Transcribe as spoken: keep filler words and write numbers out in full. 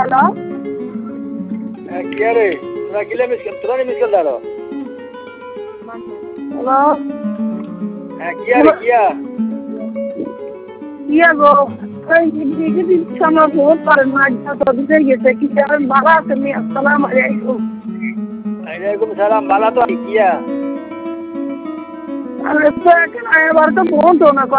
hello কে রে তোরা কিলে মিস তোরা মিস কর দাঁড়ো হ্যালো হ্যাঁ কিয়া রে কিয়া ইয়া গো এই দিকে দিন সময় ফোন করেন না তো দিতে গেছে কি জানেন ভালো আছেন আসসালামু আলাইকুম ওয়ালাইকুম সালাম বালা তো কিয়া আরে তো এখন এবার তো ফোন তো না